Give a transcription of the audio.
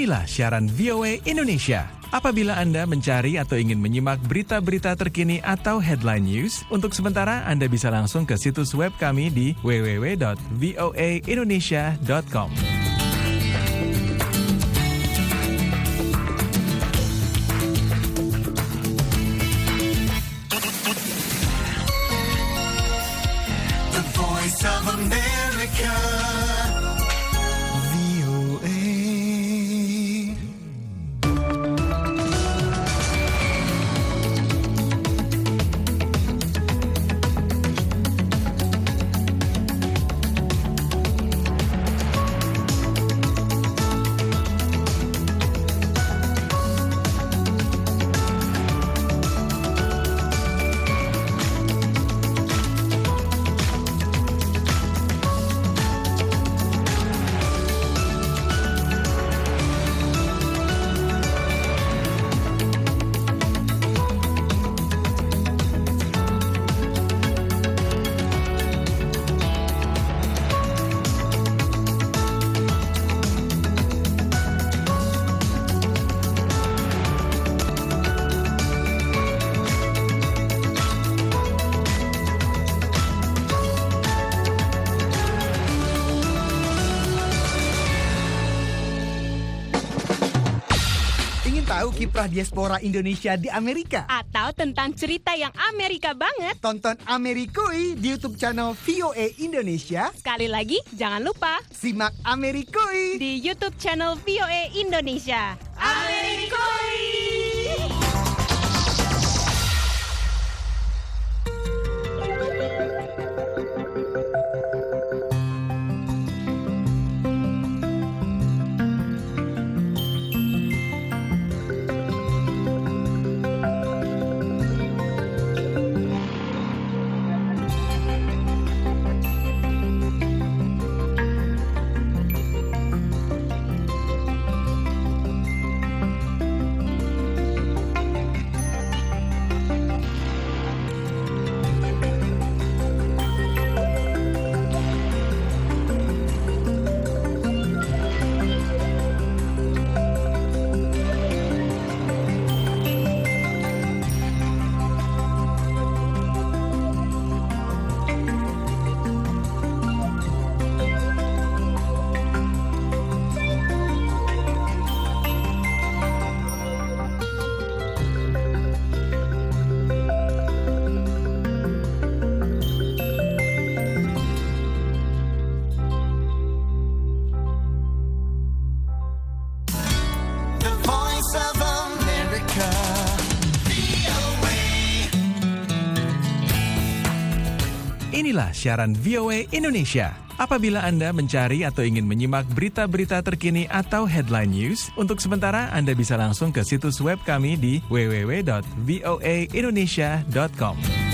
Inilah siaran VOA Indonesia. Apabila Anda mencari atau ingin menyimak berita-berita terkini atau headline news, untuk sementara Anda bisa langsung ke situs web kami di www.voaindonesia.com. The Voice of America. Tahu kiprah diaspora Indonesia di Amerika? Atau tentang cerita yang Amerika banget? Tonton Amerikui di YouTube channel VOA Indonesia. Sekali lagi, jangan lupa simak Amerikui di YouTube channel VOA Indonesia. Amerikui! Inilah siaran VOA Indonesia. Apabila Anda mencari atau ingin menyimak berita-berita terkini atau headline news, untuk sementara Anda bisa langsung ke situs web kami di www.voaindonesia.com.